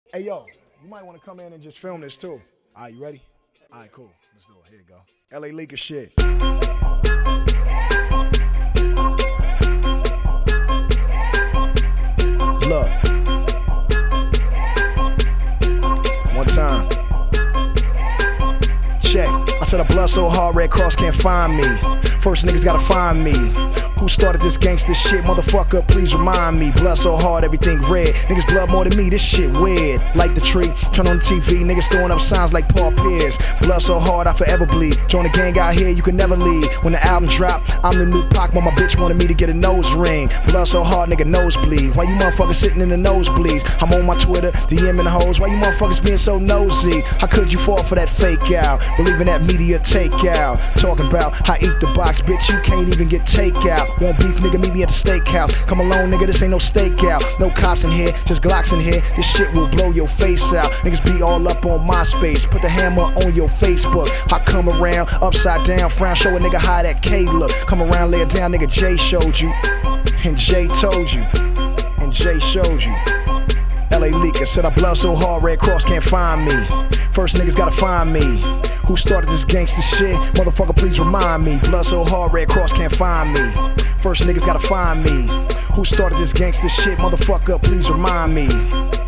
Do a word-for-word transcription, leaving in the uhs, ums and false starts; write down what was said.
Hey, yo, you might want to come in and just film this too. All right, you ready? All right, cool. Let's do it. Here you go. L A Leaker shit. Look. One time. Check. I said a blood so hard, Red Cross can't find me. First niggas gotta find me. Who started this gangsta shit? Motherfucker, please remind me. Blood so hard, everything red. Niggas blood more than me, this shit weird. Like the tree, turn on the T V, niggas throwing up signs like Paul Pierce. Blood so hard, I forever bleed. Join the gang out here, you can never leave. When the album drop, I'm the new Pac, but my bitch wanted me to get a nose ring. Blood so hard, nigga, nosebleed. Why you motherfuckers sitting in the nosebleeds? I'm on my Twitter, DMing hoes. Why you motherfuckers being so nosy? How could you fall for that fake out? Believing that media takeout. Talking about how eat the box, bitch, you can't even get takeout. Want beef, nigga, meet me at the steakhouse. Come alone, nigga, this ain't no stakeout. No cops in here, just Glocks in here. This shit will blow your face out. Niggas be all up on MySpace. Put the hammer on your Facebook. I come around, upside down, frown, show a nigga how that K look. Come around, lay it down, nigga, Jay showed you. And Jay told you. And Jay showed you. L A Leaker said I blood so hard, Red Cross can't find me. First niggas gotta find me. Who started this gangsta shit? Motherfucker, please remind me. Blood so hard, Red Cross can't find me. First niggas gotta find me. Who started this gangsta shit? Motherfucker, please remind me.